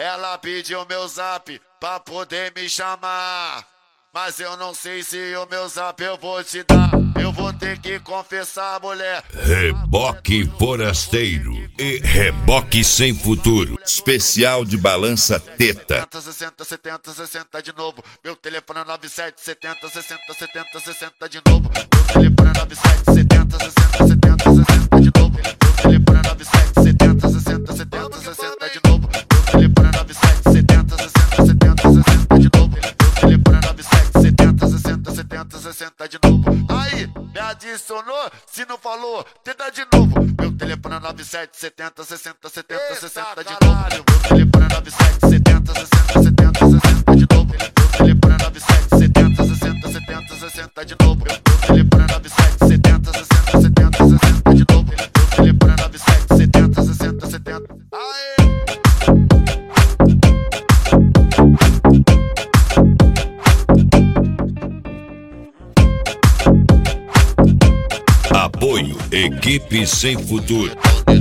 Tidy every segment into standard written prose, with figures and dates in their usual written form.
Ela pediu meu zap pra poder me chamar, mas eu não sei se o meu zap eu vou te dar. Eu vou ter que confessar, mulher. Reboque forasteiro e reboque sem futuro. Especial de balança teta. 60, 70, 60 de novo. Meu telefone é 97 70 60 70 60 de novo. Meu telefone é 97 70 60 70 60 de novo. Meu telefone é 97 70 60 70 60 de novo. Meu telefone é 97 70 60 70 60 de novo. Meu telefone é 97 70 60 70 60 de novo. Aí, me adicionou? Se não falou, tenta de novo. Meu telefone é 97 70 60 70 60 de novo. Meu telefone é 97 70 60 70 60 de novo. Meu telefone é 97 70 60 70 60 de novo. Meu telefone é 97 70 60 70 60 de novo. Meu telefone é 97 70 60 70. Aê! Apoio Equipe Sem Futuro.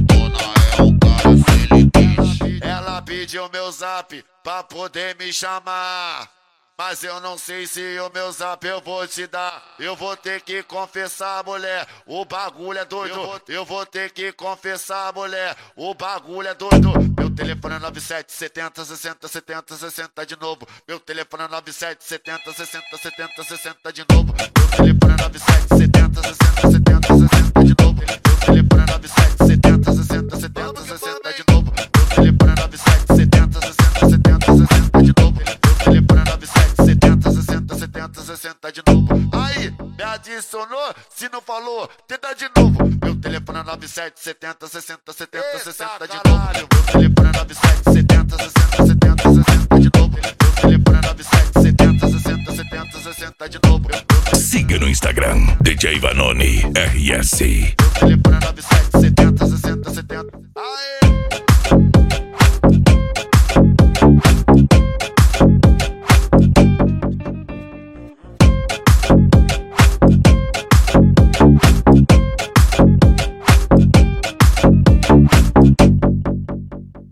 Ela pediu meu zap pra poder me chamar, mas eu não sei se o meu zap eu vou te dar. Eu vou ter que confessar, mulher, o bagulho é doido. Eu vou ter que confessar, mulher, o bagulho é doido. Meu telefone é 97 70 60 70 60 de novo. Meu telefone é 97 70 60 70 60 de novo. Meu telefone é 97 70 60 70 60 de novo. Meu telefone é 97 70 60 70 60 de novo. Meu telefone é 97 70 60 70 60 de novo. Meu telefone é 97 70 60 70 60 de novo. Aí, me adicionou? Se não falou, tenta de novo. Meu telefone é 97 70 60 70 60 de novo. Meu telefone é 97 70 60 70 60 de novo. Meu telefone é 97 70 60 70 60 de novo. Siga no Instagram DJ Vanoni RS. Meu telefone é 97 70 60 70.